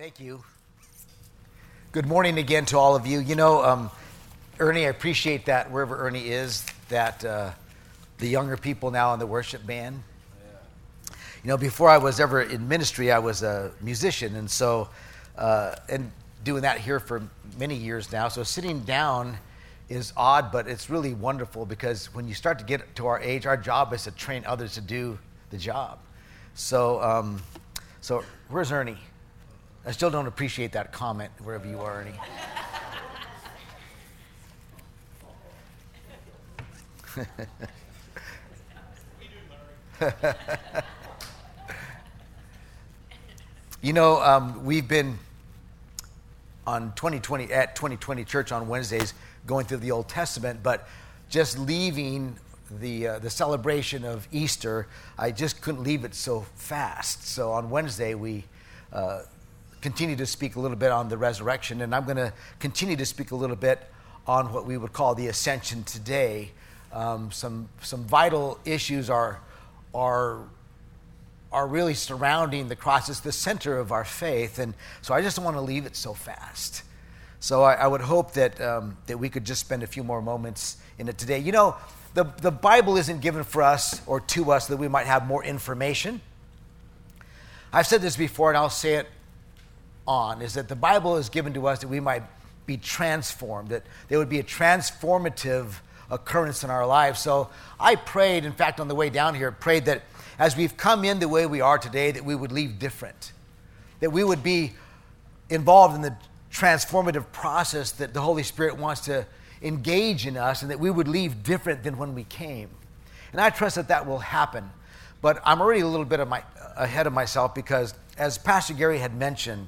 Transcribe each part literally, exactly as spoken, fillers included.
Thank you. Good morning again to all of you. You know, um, Ernie, I appreciate that wherever Ernie is, that uh, the younger people now in the worship band. Yeah. You know, before I was ever in ministry, I was a musician, and so, uh, and doing that here for many years now. So sitting down is odd, but it's really wonderful because when you start to get to our age, our job is to train others to do the job. So, um, so where's Ernie? I still don't appreciate that comment, wherever you are, Ernie. You know, um, we've been on twenty twenty at twenty twenty Church on Wednesdays going through the Old Testament, but just leaving the uh, the celebration of Easter, I just couldn't leave it so fast. So on Wednesday we uh, continue to speak a little bit on the resurrection, and I'm going to continue to speak a little bit on what we would call the ascension today. Um, some some vital issues are are are really surrounding the cross. It's the center of our faith, and so I just don't want to leave it so fast. So I, I would hope that um, that we could just spend a few more moments in it today. You know, the the Bible isn't given for us or to us that we might have more information. I've said this before, and I'll say it on, is that the Bible is given to us that we might be transformed, that there would be a transformative occurrence in our lives. So I prayed, in fact, on the way down here, prayed that as we've come in the way we are today, that we would leave different, that we would be involved in the transformative process that the Holy Spirit wants to engage in us, and that we would leave different than when we came. And I trust that that will happen. But I'm already a little bit of my, ahead of myself because, as Pastor Gary had mentioned,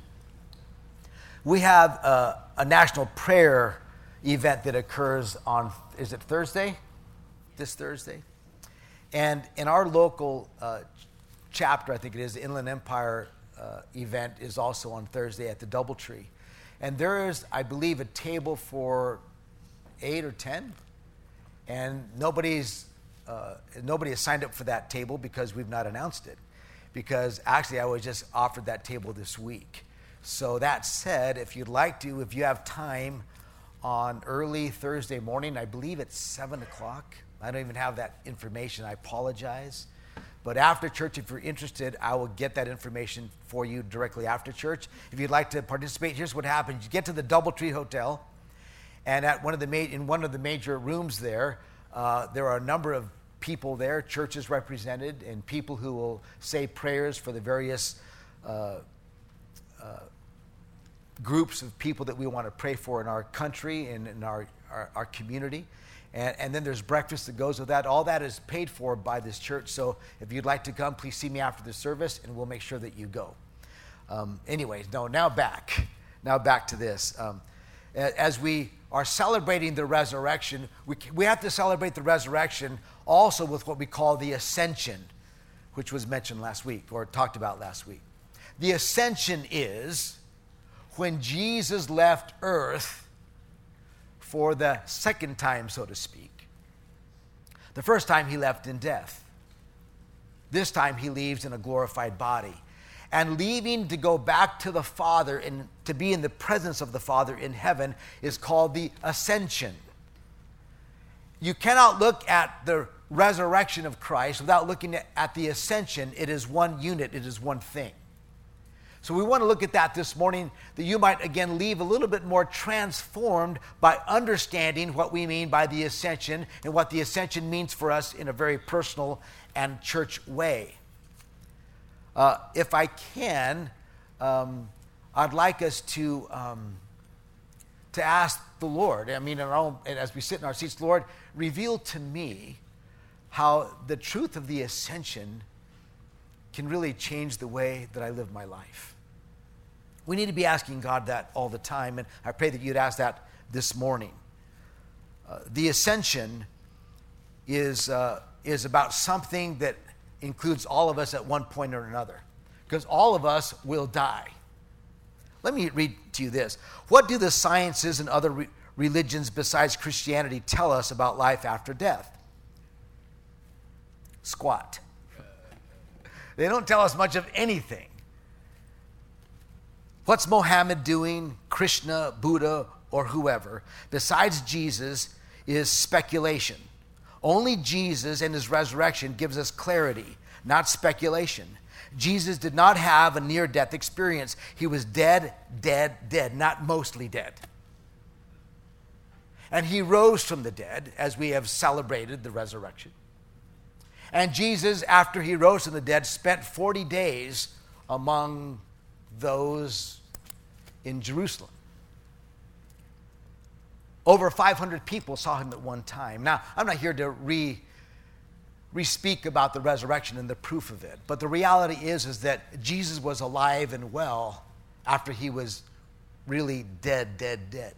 we have a, a national prayer event that occurs on, is it Thursday? This Thursday? And in our local uh, chapter, I think it is, the Inland Empire uh, event is also on Thursday at the Doubletree. And there is, I believe, a table for eight or ten. And nobody's, uh, nobody has signed up for that table because we've not announced it. Because actually I was just offered that table this week. So that said, if you'd like to, if you have time on early Thursday morning, I believe it's seven o'clock. I don't even have that information. I apologize. But after church, if you're interested, I will get that information for you directly after church. If you'd like to participate, here's what happens. You get to the Doubletree Hotel, and at one of the ma- in one of the major rooms there, uh, there are a number of people there, churches represented, and people who will say prayers for the various uh, uh, groups of people that we want to pray for in our country and in our, our, our community. And, and then there's breakfast that goes with that. All that is paid for by this church. So if you'd like to come, please see me after the service, and we'll make sure that you go. Um, anyways, no, now back. Now back to this. Um, as we are celebrating the resurrection, we, we have to celebrate the resurrection also with what we call the ascension, which was mentioned last week, or talked about last week. The ascension is when Jesus left earth for the second time, so to speak. The first time he left in death. This time he leaves in a glorified body. And leaving to go back to the Father and to be in the presence of the Father in heaven is called the ascension. You cannot look at the resurrection of Christ without looking at the ascension. It is one unit, it is one thing. So we want to look at that this morning, that you might again leave a little bit more transformed by understanding what we mean by the ascension and what the ascension means for us in a very personal and church way. Uh, if I can, um, I'd like us to um, to ask the Lord, I mean, in our own, as we sit in our seats, Lord, reveal to me how the truth of the ascension can really change the way that I live my life. We need to be asking God that all the time, and I pray that you'd ask that this morning. Uh, the ascension is uh, is about something that includes all of us at one point or another, because all of us will die. Let me read to you this. What do the sciences and other re- religions besides Christianity tell us about life after death? Squat. They don't tell us much of anything. What's Mohammed doing, Krishna, Buddha, or whoever, besides Jesus, is speculation. Only Jesus and his resurrection gives us clarity, not speculation. Jesus did not have a near-death experience. He was dead, dead, dead, not mostly dead. And he rose from the dead as we have celebrated the resurrection. And Jesus, after he rose from the dead, spent forty days among those in Jerusalem. Over five hundred people saw him at one time. Now, I'm not here to re, re-speak about the resurrection and the proof of it, but the reality is, is that Jesus was alive and well after he was really dead, dead, dead.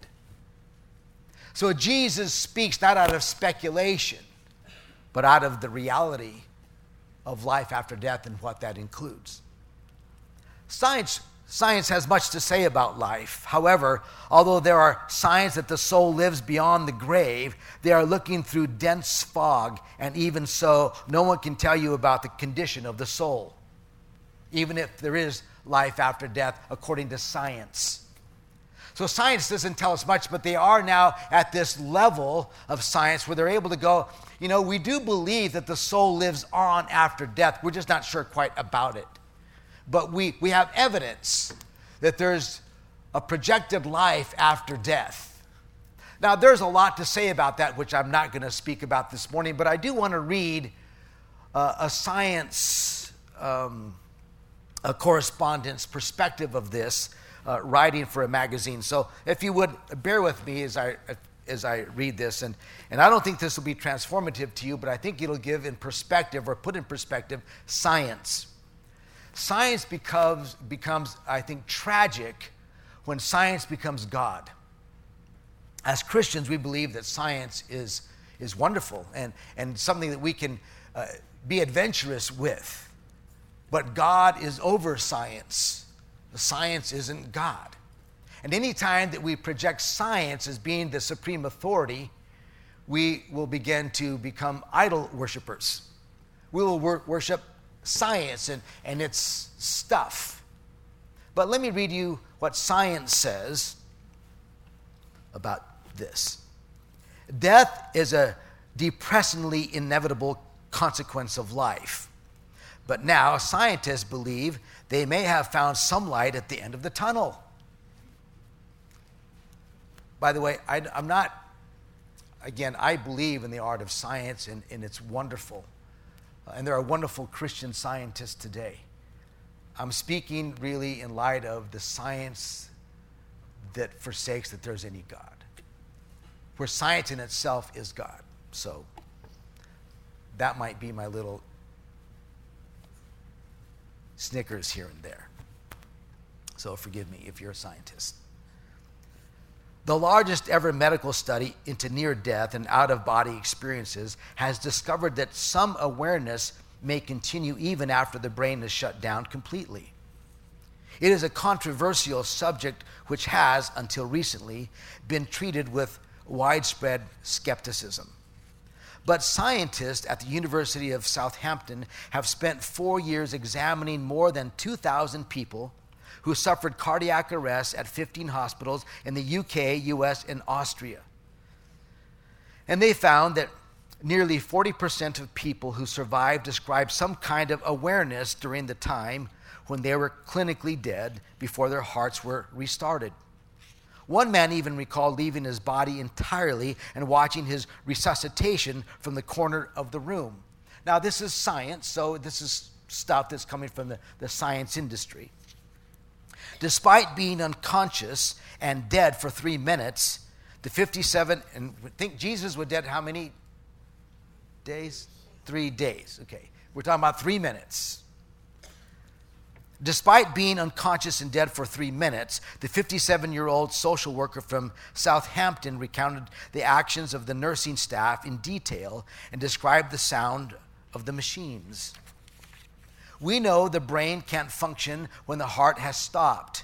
So Jesus speaks not out of speculation, but out of the reality of life after death and what that includes. Science, science has much to say about life. However, although there are signs that the soul lives beyond the grave, they are looking through dense fog, and even so, no one can tell you about the condition of the soul, even if there is life after death, according to science. So science doesn't tell us much, but they are now at this level of science where they're able to go, you know, we do believe that the soul lives on after death. We're just not sure quite about it. But we, we have evidence that there's a projected life after death. Now, there's a lot to say about that, which I'm not going to speak about this morning, but I do want to read uh, a science um, a correspondent's perspective of this, Uh, writing for a magazine. So if you would bear with me as I as I read this, and, and I don't think this will be transformative to you, but I think it'll give in perspective, or put in perspective, science. Science becomes, becomes, I think, tragic when science becomes God. As Christians, we believe that science is, is wonderful and, and something that we can uh, be adventurous with. But God is over science. Science isn't God. And any time that we project science as being the supreme authority, we will begin to become idol worshipers. We will wor- worship science and, and its stuff. But let me read you what science says about this. Death is a depressingly inevitable consequence of life. But now scientists believe they may have found some light at the end of the tunnel. By the way, I, I'm not, again, I believe in the art of science, and, and it's wonderful. Uh, and there are wonderful Christian scientists today. I'm speaking really in light of the science that forsakes that there's any God, where science in itself is God. So that might be my little Snickers here and there. So forgive me if you're a scientist. The largest ever medical study into near-death and out-of-body experiences has discovered that some awareness may continue even after the brain is shut down completely. It is a controversial subject which has, until recently, been treated with widespread skepticism. But scientists at the University of Southampton have spent four years examining more than two thousand people who suffered cardiac arrest at fifteen hospitals in the U K, U S, and Austria. And they found that nearly forty percent of people who survived described some kind of awareness during the time when they were clinically dead before their hearts were restarted. One man even recalled leaving his body entirely and watching his resuscitation from the corner of the room. Now, this is science, so this is stuff that's coming from the, the science industry. Despite being unconscious and dead for three minutes, the fifty-seven, and think Jesus was dead how many days? Three days, okay. We're talking about three minutes. Despite being unconscious and dead for three minutes, the fifty-seven-year-old social worker from Southampton recounted the actions of the nursing staff in detail and described the sound of the machines. We know the brain can't function when the heart has stopped,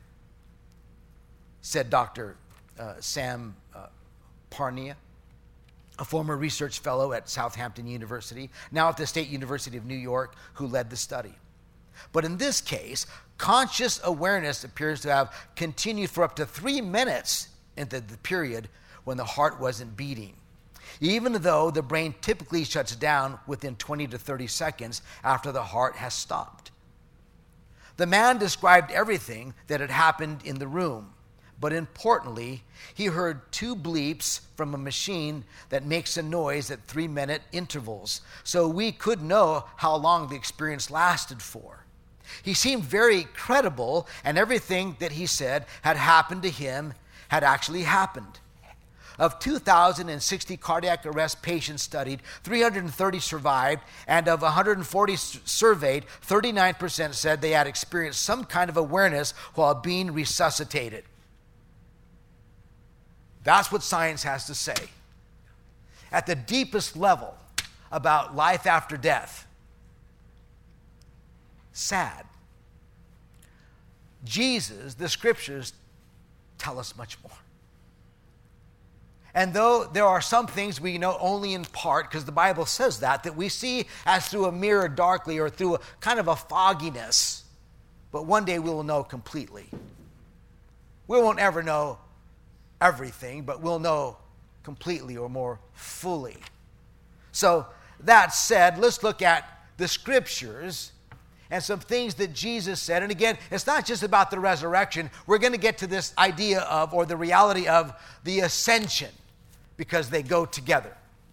said Doctor Uh, Sam uh, Parnia, a former research fellow at Southampton University, now at the State University of New York, who led the study. But in this case, conscious awareness appears to have continued for up to three minutes into the period when the heart wasn't beating, even though the brain typically shuts down within twenty to thirty seconds after the heart has stopped. The man described everything that had happened in the room, but importantly, he heard two bleeps from a machine that makes a noise at three-minute intervals, so we could know how long the experience lasted for. He seemed very credible, and everything that he said had happened to him had actually happened. Of two thousand sixty cardiac arrest patients studied, three hundred thirty survived, and of one hundred forty surveyed, thirty-nine percent said they had experienced some kind of awareness while being resuscitated. That's what science has to say. At the deepest level about life after death. Sad. Jesus, the scriptures, tell us much more. And though there are some things we know only in part, because the Bible says that, that we see as through a mirror darkly or through a kind of a fogginess, but one day we will know completely. We won't ever know everything, but we'll know completely or more fully. So that said, let's look at the scriptures and some things that Jesus said. And again, it's not just about the resurrection. We're going to get to this idea of, or the reality of, the ascension, because they go together.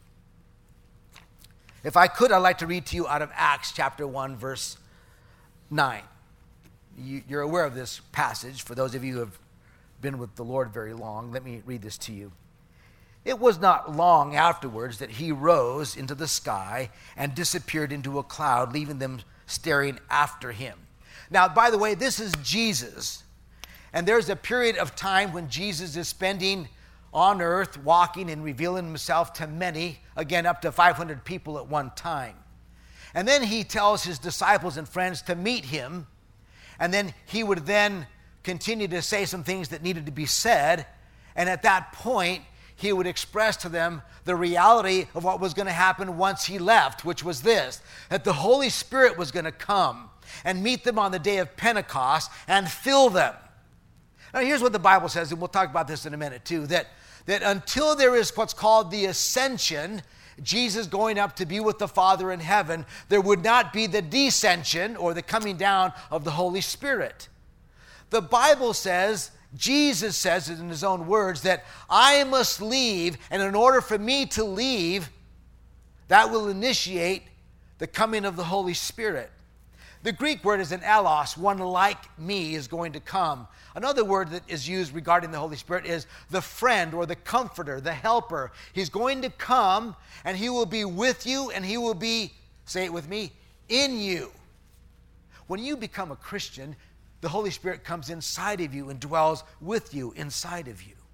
If I could, I'd like to read to you out of Acts chapter one, verse nine. You, you're aware of this passage. For those of you who have been with the Lord very long, let me read this to you. It was not long afterwards that he rose into the sky and disappeared into a cloud, leaving them staring after him. Now, by the way, this is Jesus. And there's a period of time when Jesus is spending on earth, walking and revealing himself to many, again, up to five hundred people at one time. And then he tells his disciples and friends to meet him. And then he would then continue to say some things that needed to be said. And at that point, he would express to them the reality of what was going to happen once he left, which was this, that the Holy Spirit was going to come and meet them on the day of Pentecost and fill them. Now, here's what the Bible says, and we'll talk about this in a minute too, that, that until there is what's called the ascension, Jesus going up to be with the Father in heaven, there would not be the descension or the coming down of the Holy Spirit. The Bible says, Jesus says it in his own words, that I must leave, and in order for me to leave, that will initiate the coming of the Holy Spirit. The Greek word is an allos, one like me is going to come. Another word that is used regarding the Holy Spirit is the friend or the comforter, the helper. He's going to come, and he will be with you, and he will be, say it with me, in you. When you become a Christian, the Holy Spirit comes inside of you and dwells with you inside of you.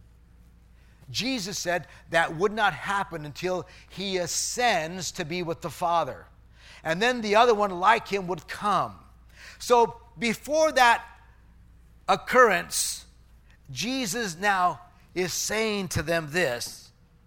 Jesus said that would not happen until he ascends to be with the Father. And then the other one like him would come. So before that occurrence, Jesus now is saying to them this.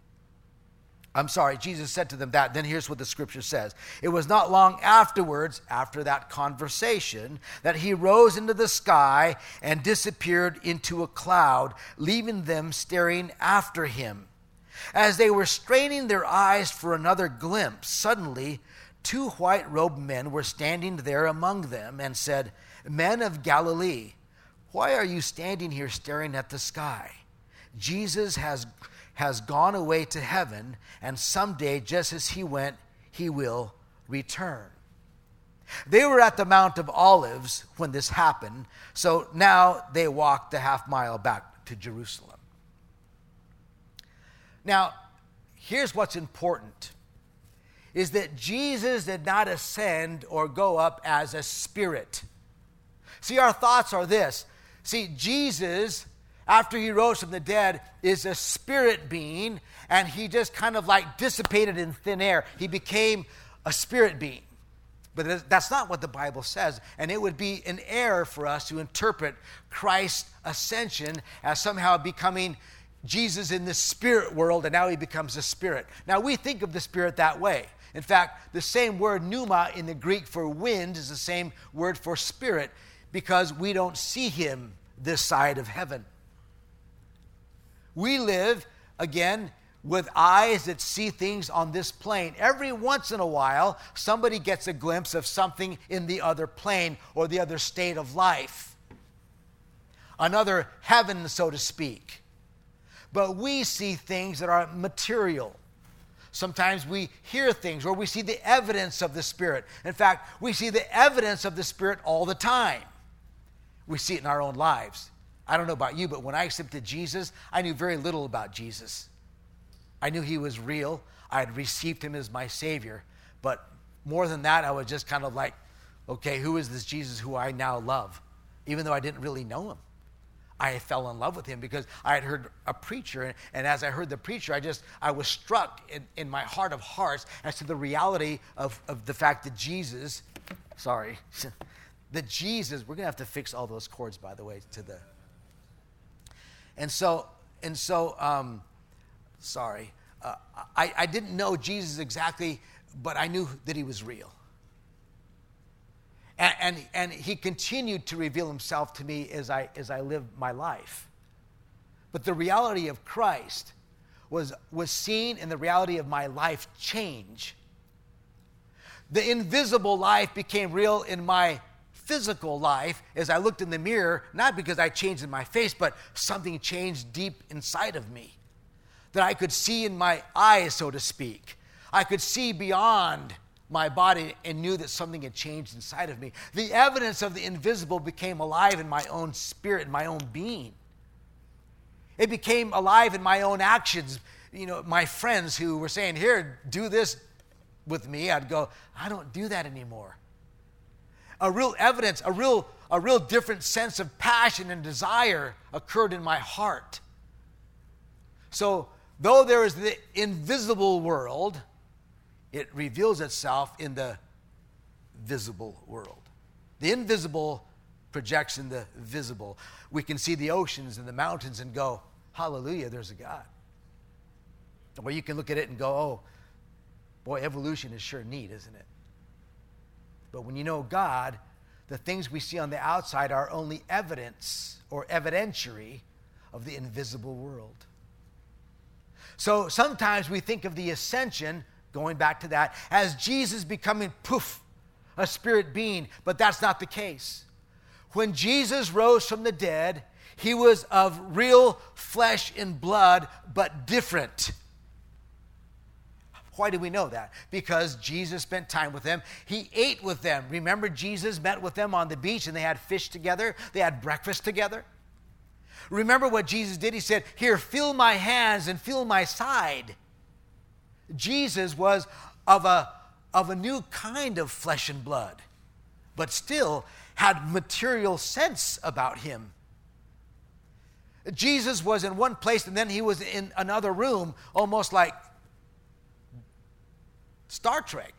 I'm sorry, Jesus said to them that. Then here's what the scripture says. It was not long afterwards, after that conversation, that he rose into the sky and disappeared into a cloud, leaving them staring after him. As they were straining their eyes for another glimpse, suddenly two white-robed men were standing there among them and said, Men of Galilee, why are you standing here staring at the sky? Jesus has has gone away to heaven, and someday, just as he went, he will return. They were at the Mount of Olives when this happened, so now they walked the half mile back to Jerusalem. Now, here's what's important, is that Jesus did not ascend or go up as a spirit. See, our thoughts are this. See, Jesus, after he rose from the dead, is a spirit being, and he just kind of like dissipated in thin air. He became a spirit being. But that's not what the Bible says, and it would be an error for us to interpret Christ's ascension as somehow becoming Jesus in the spirit world, and now he becomes a spirit. Now, we think of the spirit that way. In fact, the same word pneuma in the Greek for wind is the same word for spirit, because we don't see him this side of heaven. We live, again, with eyes that see things on this plane. Every once in a while, somebody gets a glimpse of something in the other plane or the other state of life. Another heaven, so to speak. But we see things that are material. Sometimes we hear things or we see the evidence of the Spirit. In fact, we see the evidence of the Spirit all the time. We see it in our own lives. I don't know about you, but when I accepted Jesus, I knew very little about Jesus. I knew he was real. I had received him as my Savior. But more than that, I was just kind of like, okay, who is this Jesus who I now love? Even though I didn't really know him. I fell in love with him because I had heard a preacher, and, and as I heard the preacher, I just, I was struck in, in my heart of hearts as to the reality of, of the fact that Jesus, sorry, that Jesus, we're going to have to fix all those chords, by the way, to the, and so, and so, um, sorry, uh, I, I didn't know Jesus exactly, but I knew that he was real. And, and, and he continued to reveal himself to me as I, as I lived my life. But the reality of Christ was, was seen in the reality of my life change. The invisible life became real in my physical life as I looked in the mirror, not because I changed in my face, but something changed deep inside of me. That I could see in my eyes, so to speak. I could see beyond my body and knew that something had changed inside of me. The evidence of the invisible became alive in my own spirit, in my own being. It became alive in my own actions. You know, my friends who were saying, here, do this with me, I'd go, I don't do that anymore. A real evidence, a real, a real different sense of passion and desire occurred in my heart. So, though there is the invisible world, it reveals itself in the visible world. The invisible projects in the visible. We can see the oceans and the mountains and go, hallelujah, there's a God. Or you can look at it and go, oh, boy, evolution is sure neat, isn't it? But when you know God, the things we see on the outside are only evidence or evidentiary of the invisible world. So sometimes we think of the ascension, going back to that, as Jesus becoming, poof, a spirit being. But that's not the case. When Jesus rose from the dead, he was of real flesh and blood, but different. Why do we know that? Because Jesus spent time with them. He ate with them. Remember, Jesus met with them on the beach and they had fish together. They had breakfast together. Remember what Jesus did? He said, here, feel my hands and feel my side. Jesus was of a, of a new kind of flesh and blood, but still had material sense about him. Jesus was in one place and then he was in another room, almost like Star Trek.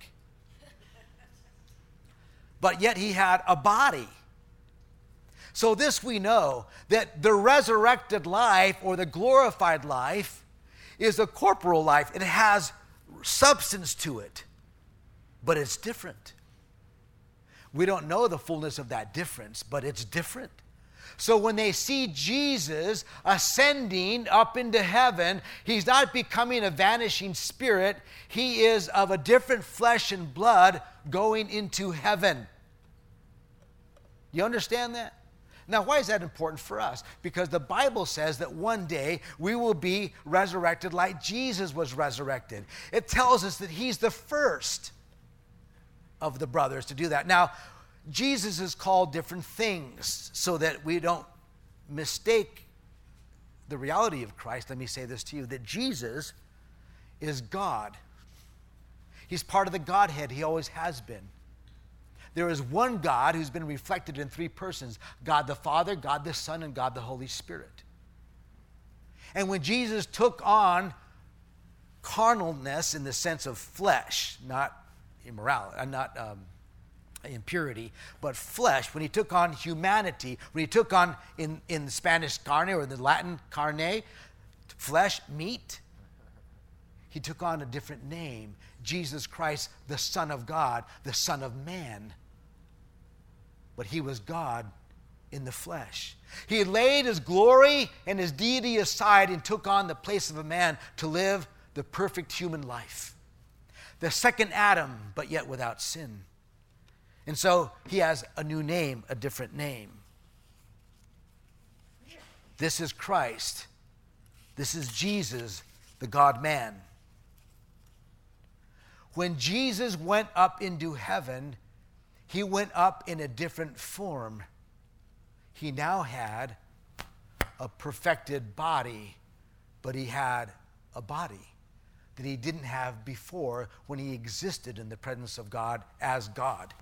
But yet he had a body. So this we know, that the resurrected life or the glorified life is a corporal life. It has substance to it, but it's different. We don't know the fullness of that difference, but it's different. So when they see Jesus ascending up into heaven, he's not becoming a vanishing spirit. He is of a different flesh and blood going into heaven. You understand that? Now, why is that important for us? Because the Bible says that one day we will be resurrected like Jesus was resurrected. It tells us that he's the first of the brothers to do that. Now, Jesus is called different things so that we don't mistake the reality of Christ. Let me say this to you, that Jesus is God. He's part of the Godhead. He always has been. There is one God who's been reflected in three persons, God the Father, God the Son, and God the Holy Spirit. And when Jesus took on carnalness in the sense of flesh, not immorality, not um, impurity, but flesh, when he took on humanity, when he took on, in, in Spanish, carne, or in the Latin, carne, flesh, meat, he took on a different name. Jesus Christ, the Son of God, the Son of Man. But he was God in the flesh. He laid his glory and his deity aside and took on the place of a man to live the perfect human life. The second Adam, but yet without sin. And so he has a new name, a different name. This is Christ. This is Jesus, the God-man. When Jesus went up into heaven, he went up in a different form. He now had a perfected body, but he had a body that he didn't have before when he existed in the presence of God as God.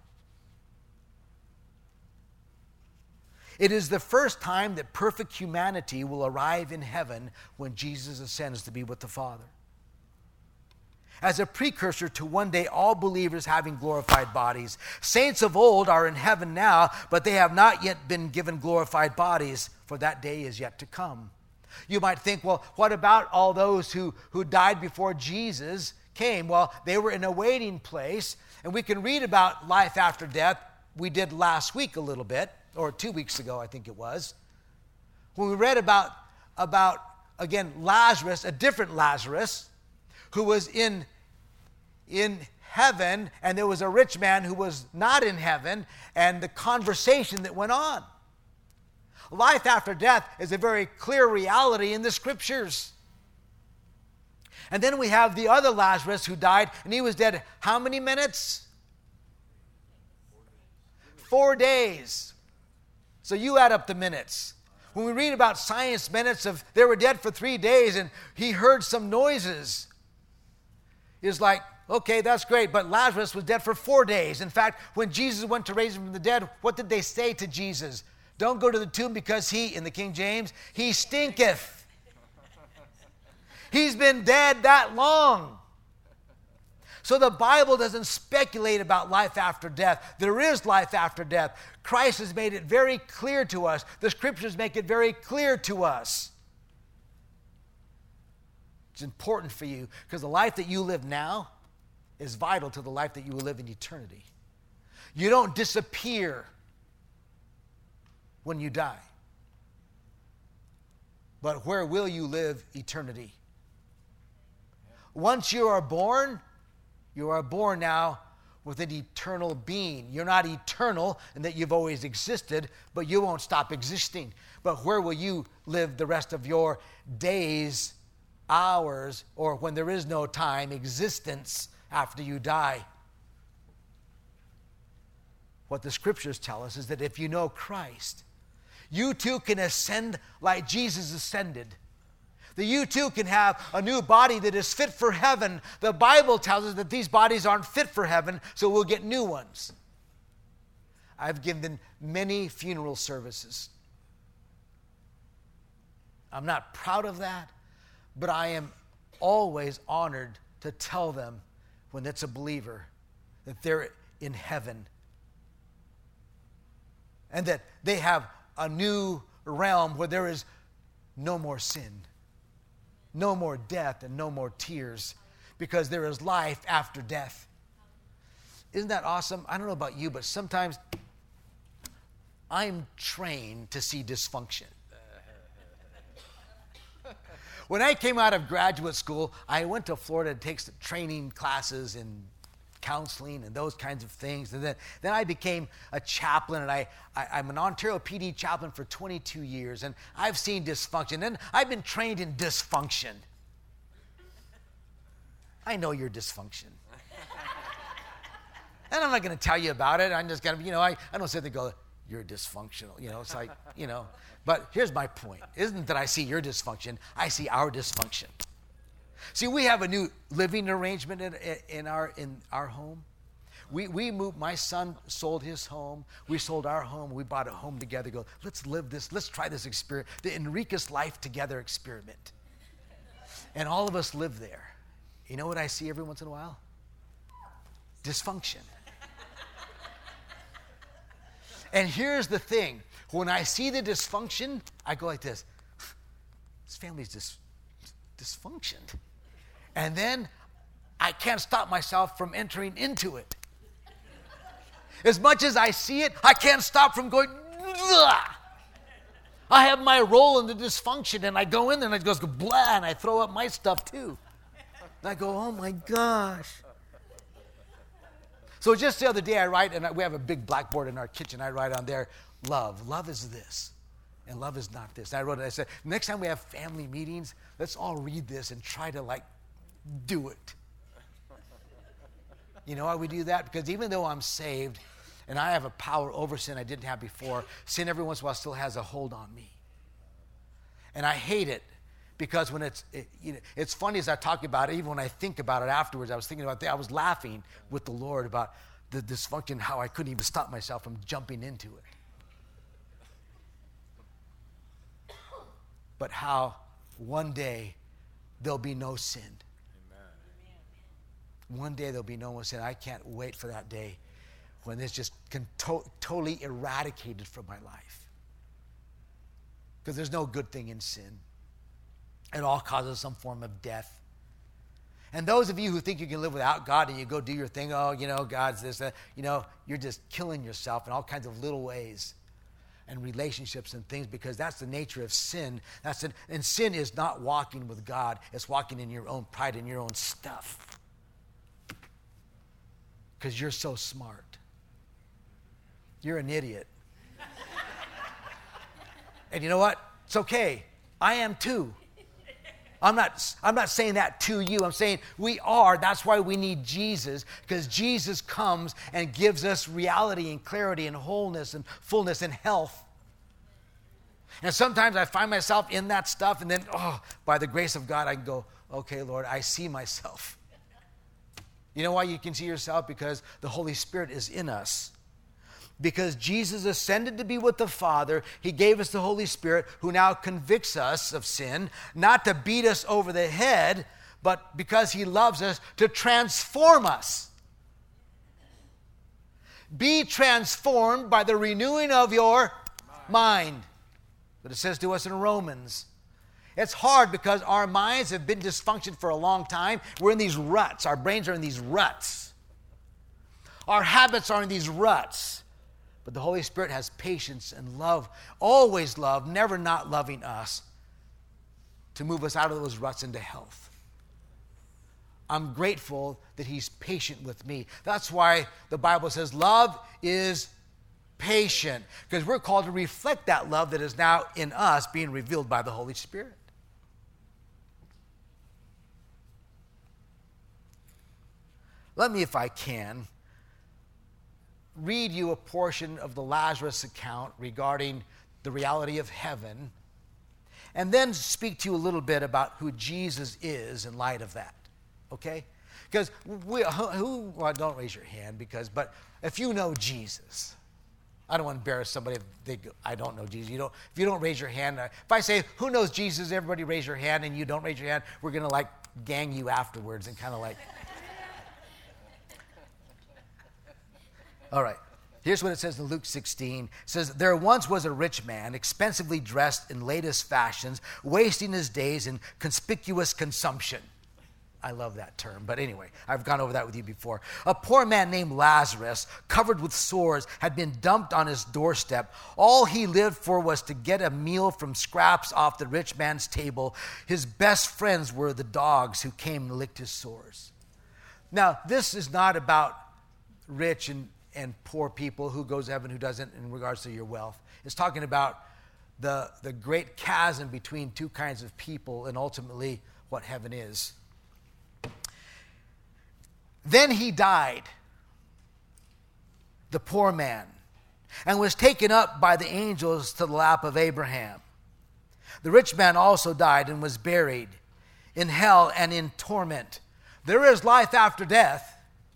It is the first time that perfect humanity will arrive in heaven when Jesus ascends to be with the Father. As a precursor to one day all believers having glorified bodies. Saints of old are in heaven now, but they have not yet been given glorified bodies, for that day is yet to come. You might think, well, what about all those who, who died before Jesus came? Well, they were in a waiting place, and we can read about life after death. We did last week a little bit, or two weeks ago, I think it was. When we read about, about again, Lazarus, a different Lazarus, who was in, in heaven, and there was a rich man who was not in heaven, and the conversation that went on. Life after death is a very clear reality in the Scriptures. And then we have the other Lazarus who died, and he was dead how many minutes? Four days. So you add up the minutes. When we read about science minutes of they were dead for three days and he heard some noises, it's like, okay, that's great, but Lazarus was dead for four days. In fact, when Jesus went to raise him from the dead, what did they say to Jesus? Don't go to the tomb because he, in the King James, he stinketh. He's been dead that long. So the Bible doesn't speculate about life after death. There is life after death. Christ has made it very clear to us. The Scriptures make it very clear to us. It's important for you because the life that you live now is vital to the life that you will live in eternity. You don't disappear when you die. But where will you live eternity? Once you are born, you are born now with an eternal being. You're not eternal in that you've always existed, but you won't stop existing. But where will you live the rest of your days, hours, or when there is no time, existence after you die? What the Scriptures tell us is that if you know Christ, you too can ascend like Jesus ascended. That you too can have a new body that is fit for heaven. The Bible tells us that these bodies aren't fit for heaven, so we'll get new ones. I've given many funeral services. I'm not proud of that, but I am always honored to tell them when it's a believer that they're in heaven and that they have a new realm where there is no more sin, no more death, and no more tears, because there is life after death. Isn't that awesome? I don't know about you, but sometimes I'm trained to see dysfunction. When I came out of graduate school, I went to Florida to take some training classes in counseling and those kinds of things. And then, then I became a chaplain, and I, I, I'm an Ontario P D chaplain for twenty-two years, and I've seen dysfunction. And I've been trained in dysfunction. I know your dysfunction. And I'm not going to tell you about it. I'm just going to, you know, I, I don't sit there and go, you're dysfunctional. You know, it's like, you know. But here's my point. Isn't that I see your dysfunction, I see our dysfunction. See, we have a new living arrangement in, in, our, in our home. We, we moved, my son sold his home. We sold our home. We bought a home together. Go, let's live this. Let's try this experiment. The Enriquez Life Together experiment. And all of us live there. You know what I see every once in a while? Dysfunction. And here's the thing. When I see the dysfunction, I go like this. This family's dis- dysfunctioned. And then I can't stop myself from entering into it. As much as I see it, I can't stop from going, ugh. I have my role in the dysfunction, and I go in there and it goes blah, and I throw up my stuff too. And I go, oh my gosh. So just the other day I write, and we have a big blackboard in our kitchen, I write on there, love. Love is this, and love is not this. And I wrote it, I said, next time we have family meetings, let's all read this and try to like do it. You know why we do that? Because even though I'm saved, and I have a power over sin I didn't have before, sin every once in a while still has a hold on me. And I hate it because when it's, it, you know, it's funny as I talk about it, even when I think about it afterwards, I was thinking about that, I was laughing with the Lord about the dysfunction, how I couldn't even stop myself from jumping into it. But how one day there'll be no sin. Amen. One day there'll be no more sin. I can't wait for that day when it's just can to- totally eradicated from my life. Because there's no good thing in sin. It all causes some form of death. And those of you who think you can live without God and you go do your thing, oh, you know, God's this, that, you know, you're just killing yourself in all kinds of little ways and relationships and things, because that's the nature of sin. That's an, and sin is not walking with God. It's walking in your own pride and your own stuff. Because you're so smart. You're an idiot. And you know what? It's okay. I am too. I'm not, I'm not saying that to you. I'm saying we are. That's why we need Jesus, because Jesus comes and gives us reality and clarity and wholeness and fullness and health. And sometimes I find myself in that stuff, and then, oh, by the grace of God, I can go, okay, Lord, I see myself. You know why you can see yourself? Because the Holy Spirit is in us. Because Jesus ascended to be with the Father, he gave us the Holy Spirit, who now convicts us of sin, not to beat us over the head, but because he loves us, to transform us. Be transformed by the renewing of your mind. But it says to us in Romans. It's hard because our minds have been dysfunctioned for a long time. We're in these ruts. Our brains are in these ruts. Our habits are in these ruts. But the Holy Spirit has patience and love, always love, never not loving us, to move us out of those ruts into health. I'm grateful that he's patient with me. That's why the Bible says love is patient, because we're called to reflect that love that is now in us, being revealed by the Holy Spirit. Let me, if I can, read you a portion of the Lazarus account regarding the reality of heaven, and then speak to you a little bit about who Jesus is in light of that, okay? Because we, who, well, don't raise your hand, because, but if you know Jesus, I don't want to embarrass somebody if they go, I don't know Jesus. You don't, if you don't raise your hand, if I say, who knows Jesus, everybody raise your hand, and you don't raise your hand, we're going to like gang you afterwards and kind of like... All right, here's what it says in Luke sixteen. It says, there once was a rich man, expensively dressed in latest fashions, wasting his days in conspicuous consumption. I love that term, but anyway, I've gone over that with you before. A poor man named Lazarus, covered with sores, had been dumped on his doorstep. All he lived for was to get a meal from scraps off the rich man's table. His best friends were the dogs who came and licked his sores. Now, this is not about rich and and poor people, who goes to heaven, who doesn't, in regards to your wealth. It's talking about the, the great chasm between two kinds of people and ultimately what heaven is. Then he died, the poor man, and was taken up by the angels to the lap of Abraham. The rich man also died and was buried in hell and in torment. There is life after death.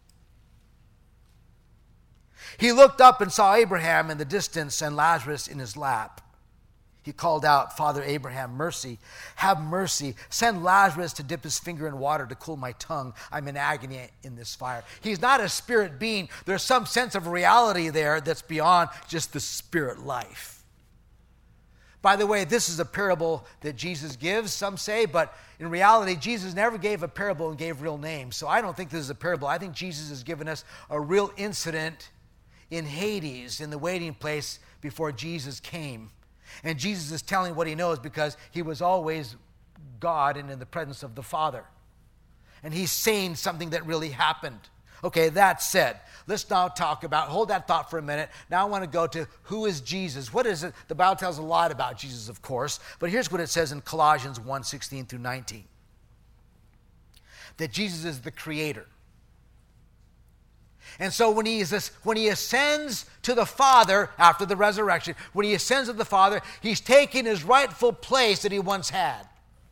He looked up and saw Abraham in the distance and Lazarus in his lap. He called out, Father Abraham, mercy, have mercy. Send Lazarus to dip his finger in water to cool my tongue. I'm in agony in this fire. He's not a spirit being. There's some sense of reality there that's beyond just the spirit life. By the way, this is a parable that Jesus gives, some say, but in reality, Jesus never gave a parable and gave real names. So I don't think this is a parable. I think Jesus has given us a real incident in Hades, in the waiting place before Jesus came. And Jesus is telling what he knows because he was always God and in the presence of the Father. And he's saying something that really happened. Okay, that said, let's now talk about, hold that thought for a minute. Now I want to go to who is Jesus? What is it? The Bible tells a lot about Jesus, of course, but here's what it says in Colossians one, sixteen through nineteen. That Jesus is the creator. And so when he, is, when he ascends to the Father after the resurrection, when he ascends to the Father, he's taking his rightful place that he once had.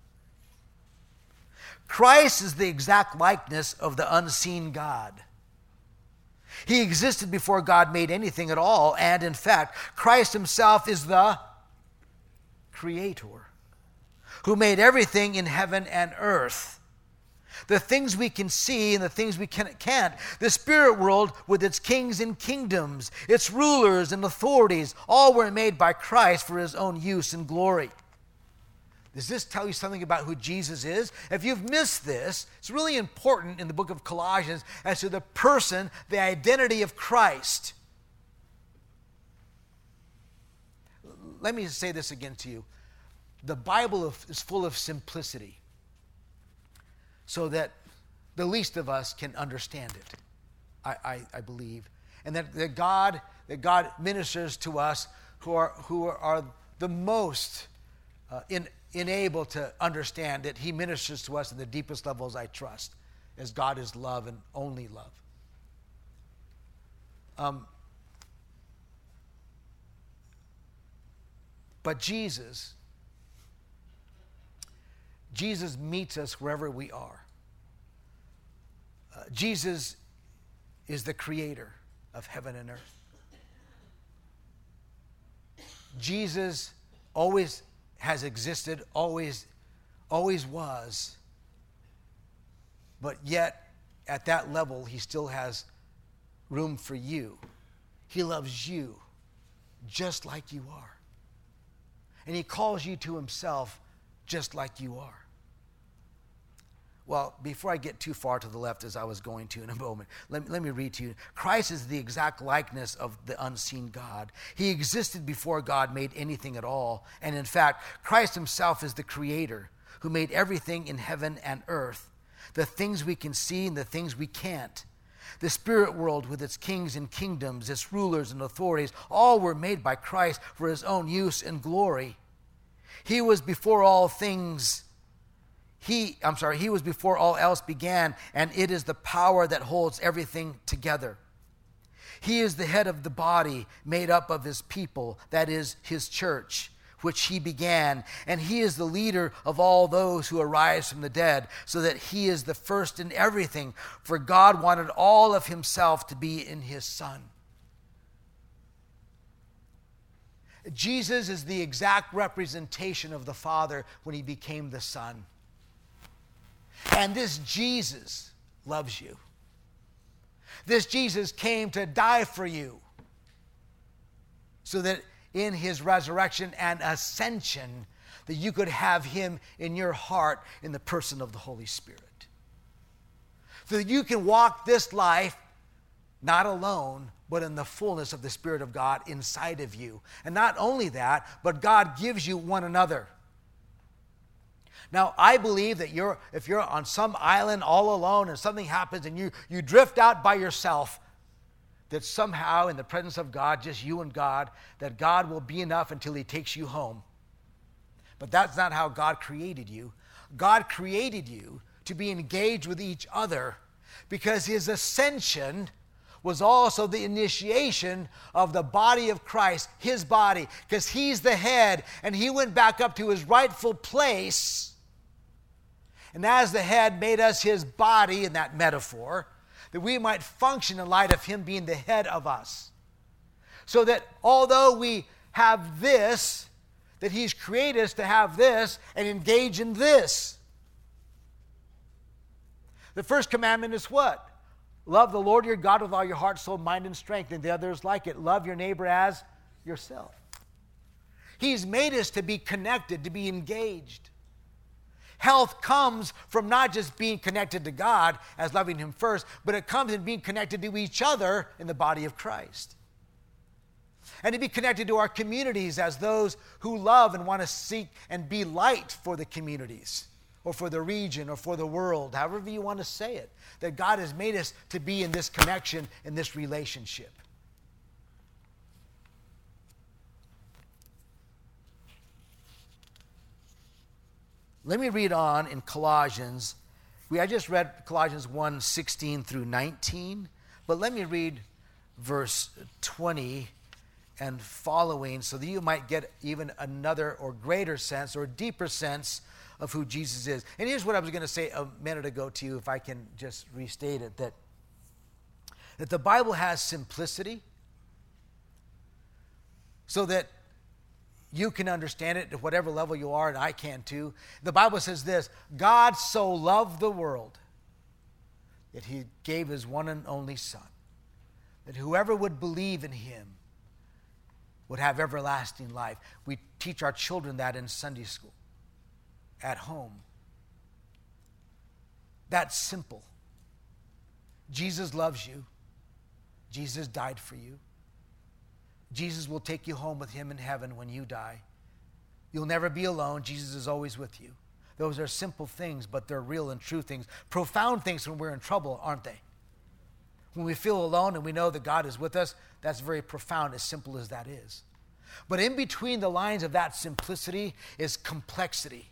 Christ is the exact likeness of the unseen God. He existed before God made anything at all, and in fact, Christ himself is the creator who made everything in heaven and earth. The things we can see and the things we can't. The spirit world with its kings and kingdoms, its rulers and authorities, all were made by Christ for his own use and glory. Does this tell you something about who Jesus is? If you've missed this, it's really important in the book of Colossians as to the person, the identity of Christ. Let me say this again to you. The Bible is full of simplicity so that the least of us can understand it, I, I, I believe. And that, that, God, that God ministers to us who are, who are the most uh, in unable to understand that he ministers to us in the deepest levels, I trust, as God is love and only love. Um, but Jesus, Jesus meets us wherever we are. Uh, Jesus is the creator of heaven and earth. Jesus always has existed, always, always was. But yet, at that level, he still has room for you. He loves you just like you are. And he calls you to himself just like you are. Well, before I get too far to the left, as I was going to in a moment, let, let me read to you. Christ is the exact likeness of the unseen God. He existed before God made anything at all. And in fact, Christ himself is the creator who made everything in heaven and earth, the things we can see and the things we can't. The spirit world with its kings and kingdoms, its rulers and authorities, all were made by Christ for his own use and glory. He was before all things He, I'm sorry, he was before all else began, and it is the power that holds everything together. He is the head of the body made up of his people, that is his church, which he began. And he is the leader of all those who arise from the dead, so that he is the first in everything. For God wanted all of himself to be in his Son. Jesus is the exact representation of the Father when he became the Son. And this Jesus loves you. This Jesus came to die for you so that in his resurrection and ascension that you could have him in your heart in the person of the Holy Spirit. So that you can walk this life not alone, but in the fullness of the Spirit of God inside of you. And not only that, but God gives you one another. Now, I believe that you're, if you're on some island all alone and something happens and you, you drift out by yourself, that somehow in the presence of God, just you and God, that God will be enough until he takes you home. But that's not how God created you. God created you to be engaged with each other because his ascension was also the initiation of the body of Christ, his body, because he's the head and he went back up to his rightful place. And as the head made us his body in that metaphor, that we might function in light of him being the head of us. So that although we have this, that he's created us to have this and engage in this. The first commandment is what? Love the Lord your God with all your heart, soul, mind, and strength. And the other is like it. Love your neighbor as yourself. He's made us to be connected, to be engaged. Health comes from not just being connected to God as loving Him first, but it comes in being connected to each other in the body of Christ. And to be connected to our communities as those who love and want to seek and be light for the communities, or for the region, or for the world, however you want to say it. That God has made us to be in this connection, in this relationship. Let me read on in Colossians. We, I just read Colossians one, sixteen through nineteen, but let me read verse twenty and following so that you might get even another or greater sense or deeper sense of who Jesus is. And here's what I was going to say a minute ago to you, if I can just restate it, that, that the Bible has simplicity so that you can understand it at whatever level you are, and I can too. The Bible says this: God so loved the world that He gave His one and only Son, that whoever would believe in Him would have everlasting life. We teach our children that in Sunday school, at home. That's simple. Jesus loves you. Jesus died for you. Jesus will take you home with Him in heaven when you die. You'll never be alone. Jesus is always with you. Those are simple things, but they're real and true things. Profound things when we're in trouble, aren't they? When we feel alone and we know that God is with us, that's very profound, as simple as that is. But in between the lines of that simplicity is complexity.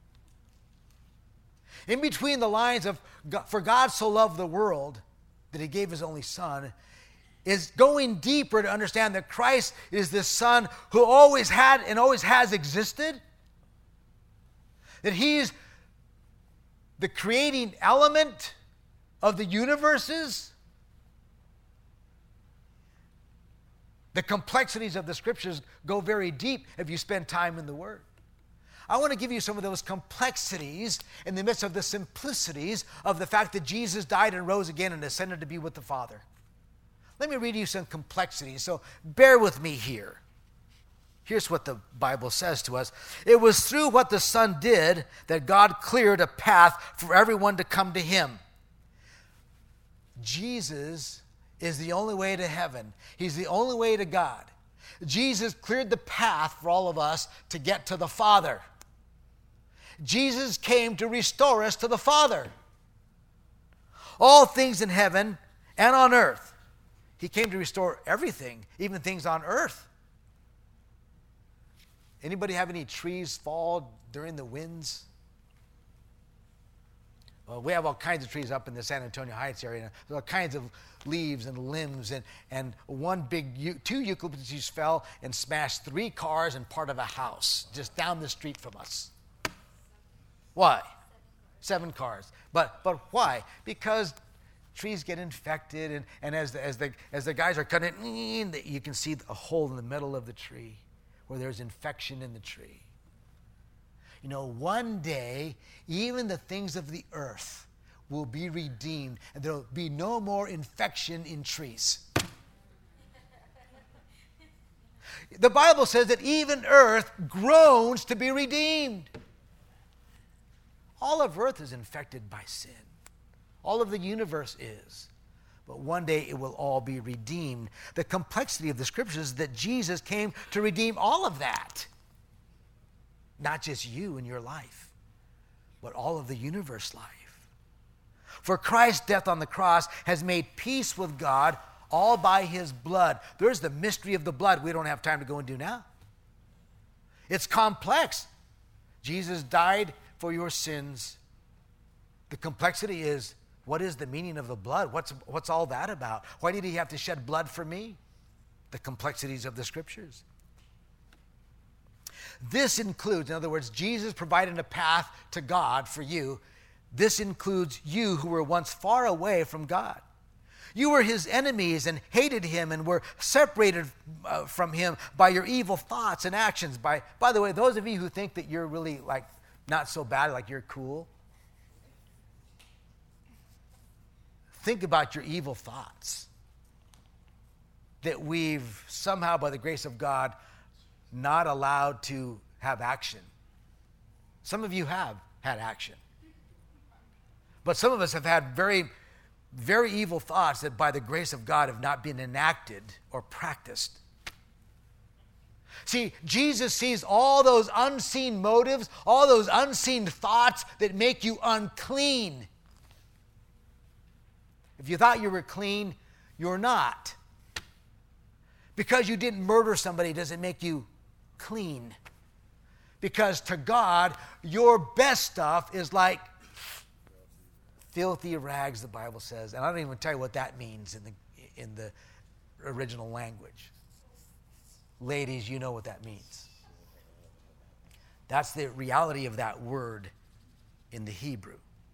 In between the lines of, for God so loved the world that He gave His only Son, is going deeper to understand that Christ is the Son who always had and always has existed. That He's the creating element of the universes. The complexities of the Scriptures go very deep if you spend time in the Word. I want to give you some of those complexities in the midst of the simplicities of the fact that Jesus died and rose again and ascended to be with the Father. Let me read you some complexities, so bear with me here. Here's what the Bible says to us. It was through what the Son did that God cleared a path for everyone to come to Him. Jesus is the only way to heaven. He's the only way to God. Jesus cleared the path for all of us to get to the Father. Jesus came to restore us to the Father. All things in heaven and on earth. He came to restore everything, even things on earth. Anybody have any trees fall during the winds? Well, we have all kinds of trees up in the San Antonio Heights area. There's all kinds of leaves and limbs, and, and one big, two eucalyptus trees fell and smashed three cars and part of a house just down the street from us. Why? Seven cars. But but why? Because trees get infected, and, and as, the, as, the, as the guys are cutting it, you can see a hole in the middle of the tree where there's infection in the tree. You know, one day, even the things of the earth will be redeemed, and there will be no more infection in trees. The Bible says that even earth groans to be redeemed. All of earth is infected by sin. All of the universe is. But one day it will all be redeemed. The complexity of the Scriptures is that Jesus came to redeem all of that. Not just you and your life, but all of the universe life. For Christ's death on the cross has made peace with God all by His blood. There's the mystery of the blood we don't have time to go into now. It's complex. Jesus died for your sins. The complexity is, what is the meaning of the blood? What's, what's all that about? Why did He have to shed blood for me? The complexities of the Scriptures. This includes, in other words, Jesus provided a path to God for you. This includes you who were once far away from God. You were His enemies and hated Him and were separated uh, from Him by your evil thoughts and actions. By, by the way, those of you who think that you're really like not so bad, like you're cool, think about your evil thoughts that we've somehow, by the grace of God, not allowed to have action. Some of you have had action. But some of us have had very, very evil thoughts that by the grace of God have not been enacted or practiced. See, Jesus sees all those unseen motives, all those unseen thoughts that make you unclean. If you thought you were clean, you're not. Because you didn't murder somebody doesn't make you clean. Because to God, your best stuff is like filthy rags, the Bible says. And I don't even tell you what that means in the, in the original language. Ladies, you know what that means. That's the reality of that word in the Hebrew.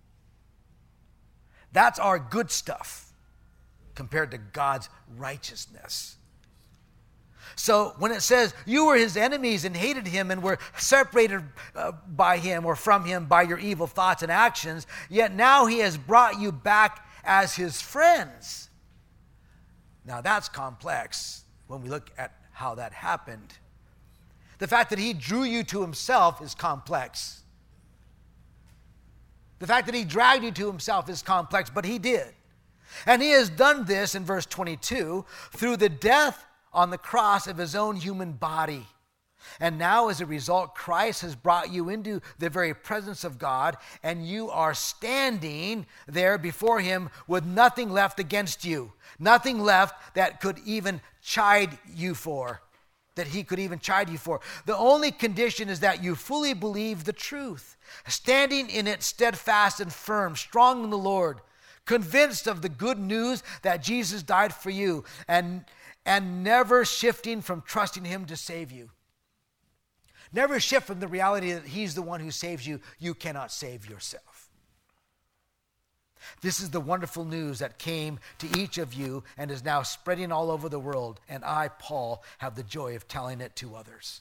That's our good stuff compared to God's righteousness. So when it says you were his enemies and hated him and were separated uh, by him or from him by your evil thoughts and actions, yet now he has brought you back as his friends. Now that's complex when we look at how that happened. The fact that he drew you to himself is complex. The fact that he dragged you to himself is complex, but he did. And he has done this in verse twenty-two through the death on the cross of his own human body. And now as a result, Christ has brought you into the very presence of God, and you are standing there before him with nothing left against you. Nothing left that could even chide you for, that he could even chide you for. The only condition is that you fully believe the truth, standing in it steadfast and firm, strong in the Lord, convinced of the good news that Jesus died for you, and and never shifting from trusting him to save you. Never shift from the reality that he's the one who saves you. You cannot save yourself. This is the wonderful news that came to each of you and is now spreading all over the world. And I, Paul, have the joy of telling it to others.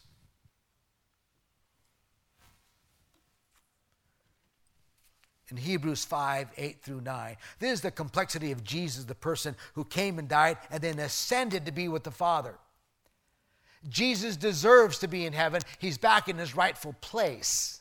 In Hebrews five, eight through nine. This is the complexity of Jesus, the person who came and died and then ascended to be with the Father. Jesus deserves to be in heaven. He's back in his rightful place.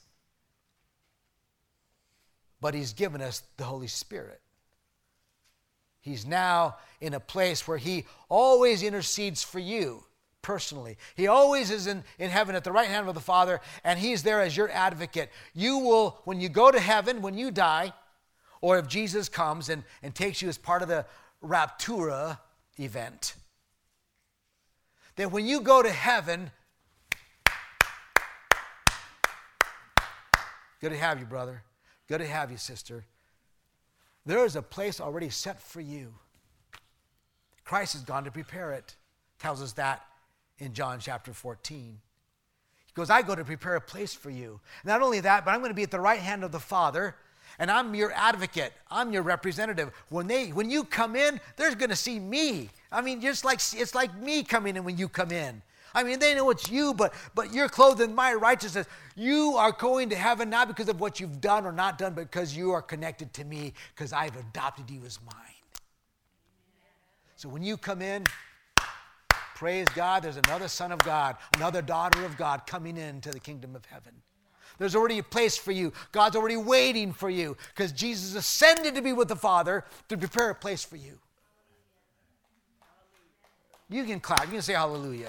But he's given us the Holy Spirit. He's now in a place where he always intercedes for you personally. He always is in, in heaven at the right hand of the Father, and he's there as your advocate. You will, when you go to heaven, when you die, or if Jesus comes and, and takes you as part of the Raptura event, that when you go to heaven, good to have you, brother. Good to have you, sister. There is a place already set for you. Christ has gone to prepare it. Tells us that in John chapter fourteen. He goes, I go to prepare a place for you. Not only that, but I'm going to be at the right hand of the Father, and I'm your advocate. I'm your representative. When they, when you come in, they're going to see me. I mean, just like it's like me coming in when you come in. I mean, they know it's you, but but you're clothed in my righteousness. You are going to heaven not because of what you've done or not done, but because you are connected to me, because I've adopted you as mine. So when you come in, praise God, there's another son of God, another daughter of God coming into the kingdom of heaven. There's already a place for you. God's already waiting for you because Jesus ascended to be with the Father to prepare a place for you. You can clap. You can say hallelujah.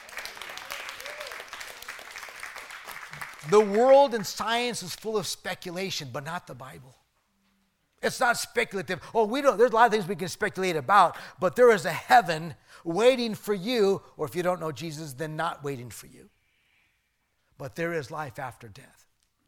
The world and science is full of speculation, but not the Bible. It's not speculative. Oh, we don't. There's a lot of things we can speculate about, but there is a heaven waiting for you, or if you don't know Jesus, then not waiting for you. But there is life after death.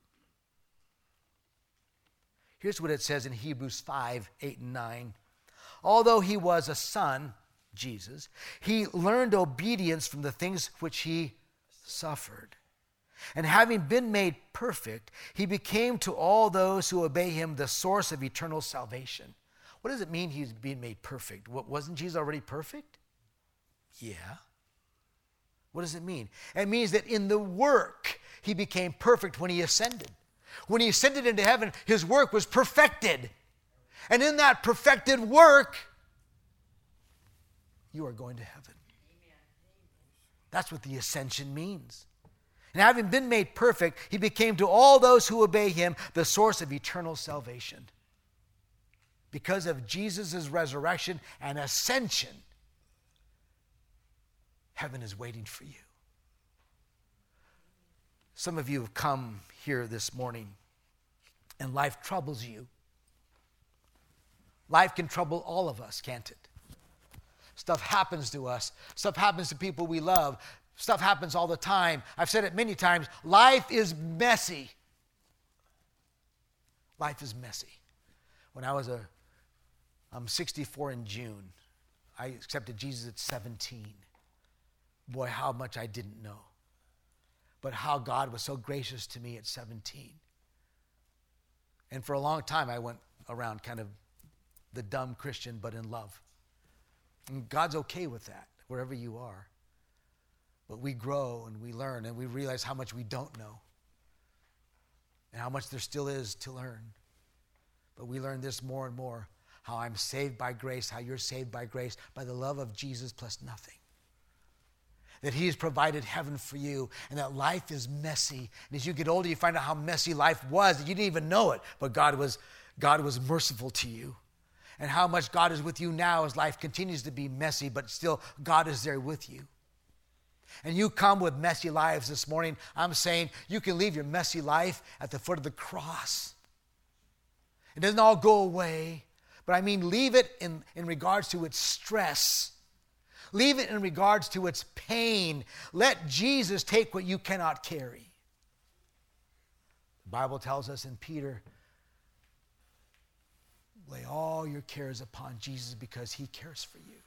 Here's what it says in Hebrews five, eight, and nine. Although he was a son, Jesus, he learned obedience from the things which he suffered. And having been made perfect, he became to all those who obey him the source of eternal salvation. What does it mean he's being made perfect? What, wasn't Jesus already perfect? Yeah. What does it mean? It means that in the work, he became perfect when he ascended. When he ascended into heaven, his work was perfected. And in that perfected work, you are going to heaven. That's what the ascension means. And having been made perfect, he became to all those who obey him the source of eternal salvation. Because of Jesus' resurrection and ascension, heaven is waiting for you. Some of you have come here this morning and life troubles you. Life can trouble all of us, can't it? Stuff happens to us. Stuff happens to people we love. Stuff happens all the time. I've said it many times. Life is messy. Life is messy. When I was a, I'm sixty-four in June. I accepted Jesus at seventeen. Boy, how much I didn't know. But how God was so gracious to me at seventeen. And for a long time, I went around kind of the dumb Christian, but in love. And God's okay with that, wherever you are. But we grow and we learn and we realize how much we don't know and how much there still is to learn. But we learn this more and more, how I'm saved by grace, how you're saved by grace, by the love of Jesus plus nothing. That he has provided heaven for you and that life is messy. And as you get older, you find out how messy life was. You didn't even know it, but God was, God was merciful to you. And how much God is with you now as life continues to be messy, but still God is there with you. And you come with messy lives this morning. I'm saying you can leave your messy life at the foot of the cross. It doesn't all go away, but I mean leave it in, in regards to its stress. Leave it in regards to its pain. Let Jesus take what you cannot carry. The Bible tells us in Peter, lay all your cares upon Jesus because he cares for you.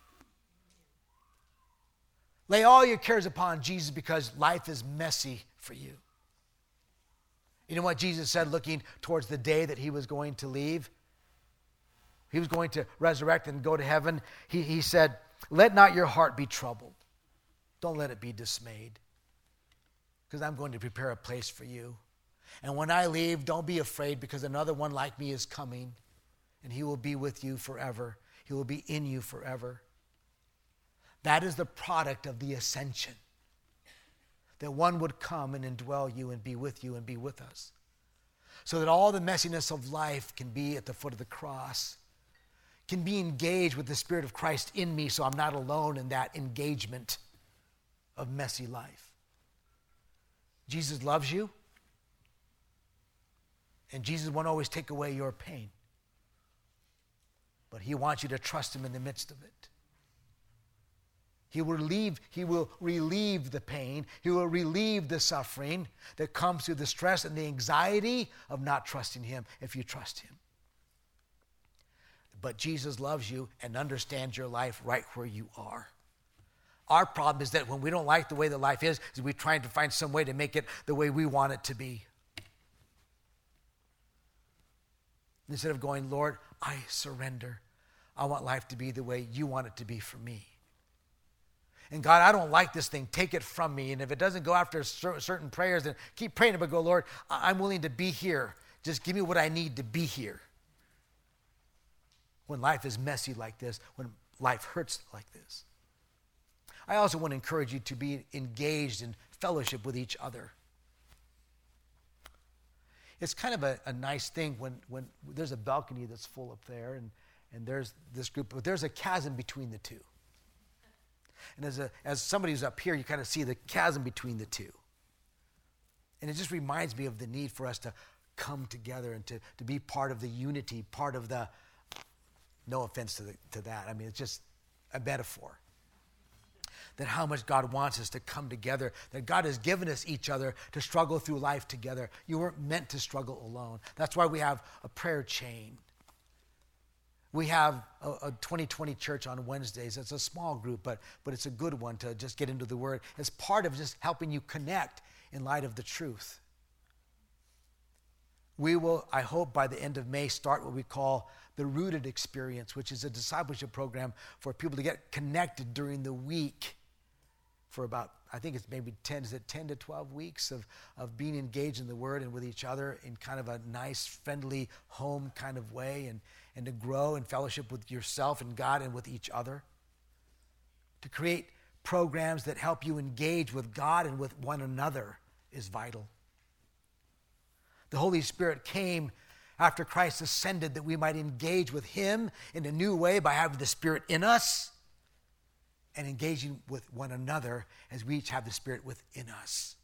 Lay all your cares upon Jesus because life is messy for you. You know what Jesus said looking towards the day that he was going to leave? He was going to resurrect and go to heaven. He, he said, let not your heart be troubled. Don't let it be dismayed. Because I'm going to prepare a place for you. And when I leave, don't be afraid because another one like me is coming. And he will be with you forever. He will be in you forever. That is the product of the ascension. That one would come and indwell you and be with you and be with us. So that all the messiness of life can be at the foot of the cross. Can be engaged with the Spirit of Christ in me so I'm not alone in that engagement of messy life. Jesus loves you. And Jesus won't always take away your pain. But he wants you to trust him in the midst of it. He will relieve, he will relieve the pain. He will relieve the suffering that comes through the stress and the anxiety of not trusting him if you trust him. But Jesus loves you and understands your life right where you are. Our problem is that when we don't like the way that life is, is we're trying to find some way to make it the way we want it to be. Instead of going, Lord, I surrender. I want life to be the way you want it to be for me. And God, I don't like this thing. Take it from me. And if it doesn't go after certain prayers, then keep praying, but go, Lord, I'm willing to be here. Just give me what I need to be here. When life is messy like this, when life hurts like this. I also want to encourage you to be engaged in fellowship with each other. It's kind of a, a nice thing when, when there's a balcony that's full up there and, and there's this group, but there's a chasm between the two. And as, a, as somebody who's up here, you kind of see the chasm between the two. And it just reminds me of the need for us to come together and to, to be part of the unity, part of the, no offense to, the, to that, I mean, it's just a metaphor. That how much God wants us to come together, that God has given us each other to struggle through life together. You weren't meant to struggle alone. That's why we have a prayer chain. We have a, a twenty twenty church on Wednesdays. It's a small group, but, but it's a good one to just get into the Word. It's part of just helping you connect in light of the truth. We will, I hope, by the end of May, start what we call the Rooted Experience, which is a discipleship program for people to get connected during the week for about, I think it's maybe ten, is it ten to twelve weeks of, of being engaged in the Word and with each other in kind of a nice, friendly, home kind of way, and, and to grow in fellowship with yourself and God and with each other. To create programs that help you engage with God and with one another is vital. The Holy Spirit came after Christ ascended that we might engage with him in a new way by having the Spirit in us and engaging with one another as we each have the Spirit within us.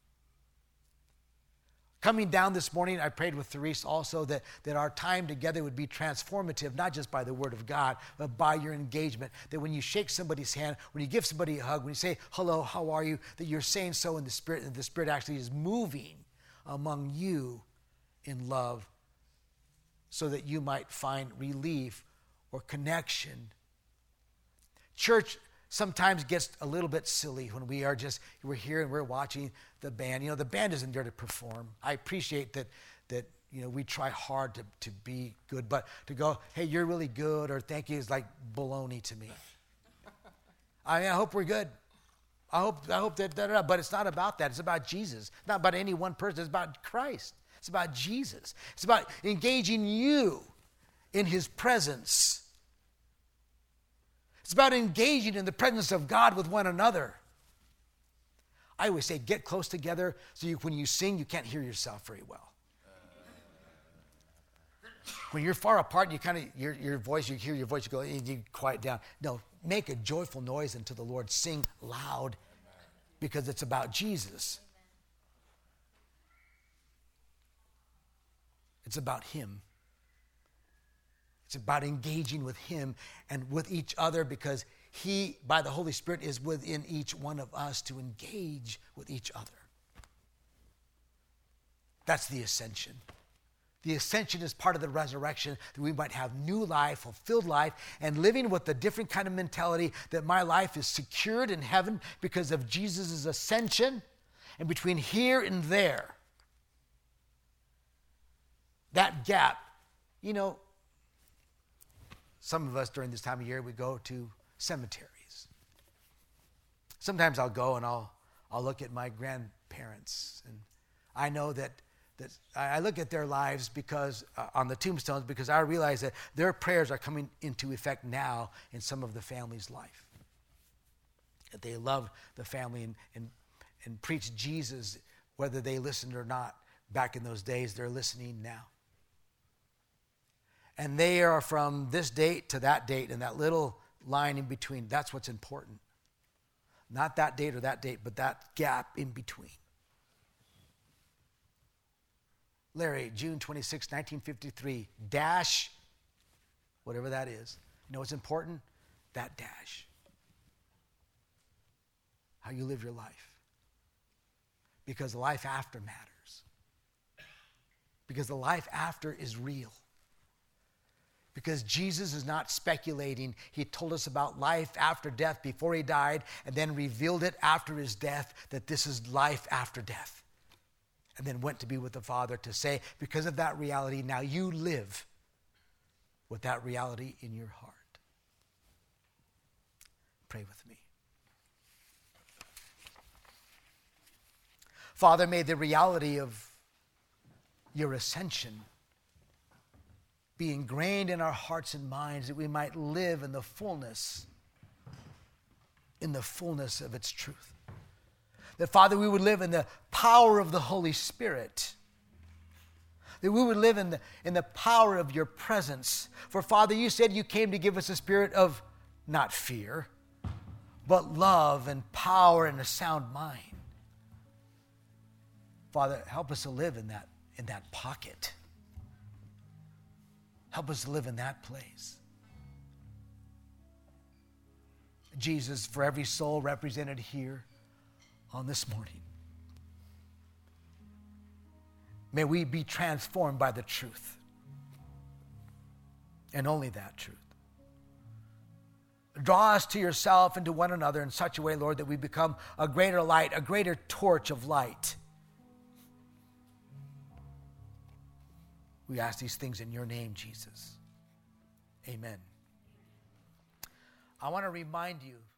Coming down this morning, I prayed with Therese also that, that our time together would be transformative, not just by the Word of God, but by your engagement. That when you shake somebody's hand, when you give somebody a hug, when you say, hello, how are you, that you're saying so in the Spirit, and the Spirit actually is moving among you in love so that you might find relief or connection. Church sometimes gets a little bit silly when we are just, we're here and we're watching the band. You know, the band isn't there to perform. I appreciate that, that you know, we try hard to, to be good, but to go, hey, you're really good, or thank you is like baloney to me. I mean, I hope we're good. I hope, I hope that, da, da, da. But it's not about that. It's about Jesus. It's not about any one person. It's about Christ. It's about Jesus. It's about engaging you in his presence. It's about engaging in the presence of God with one another. I always say, get close together so you, when you sing, you can't hear yourself very well. When you're far apart, you kind of, your, your voice, you hear your voice, you go, you quiet down. No, make a joyful noise unto the Lord. Sing loud because it's about Jesus. It's about him. It's about engaging with him and with each other because he, by the Holy Spirit, is within each one of us to engage with each other. That's the ascension. The ascension is part of the resurrection that we might have new life, fulfilled life, and living with a different kind of mentality that my life is secured in heaven because of Jesus' ascension, and between here and there, that gap, you know, some of us during this time of year, we go to cemeteries. Sometimes I'll go and I'll I'll look at my grandparents, and I know that that I look at their lives because uh, on the tombstones because I realize that their prayers are coming into effect now in some of the family's life. That they love the family and and and preach Jesus, whether they listened or not. Back in those days, they're listening now. And they are from this date to that date, and that little line in between, that's what's important. Not that date or that date, but that gap in between. Larry, June twenty-sixth, nineteen fifty-three, dash, whatever that is. You know what's important? That dash. How you live your life. Because the life after matters. Because the life after is real. Because Jesus is not speculating. He told us about life after death before he died and then revealed it after his death that this is life after death. And then went to be with the Father to say, because of that reality, now you live with that reality in your heart. Pray with me. Father, may the reality of your ascension be ingrained in our hearts and minds that we might live in the fullness, in the fullness of its truth. That, Father, we would live in the power of the Holy Spirit. That we would live in the, in the power of your presence. For, Father, you said you came to give us a spirit of not fear, but love and power and a sound mind. Father, help us to live in that, in that pocket. Help us to live in that place. Jesus, for every soul represented here on this morning, may we be transformed by the truth. And only that truth. Draw us to yourself and to one another in such a way, Lord, that we become a greater light, a greater torch of light. We ask these things in your name, Jesus. Amen. I want to remind you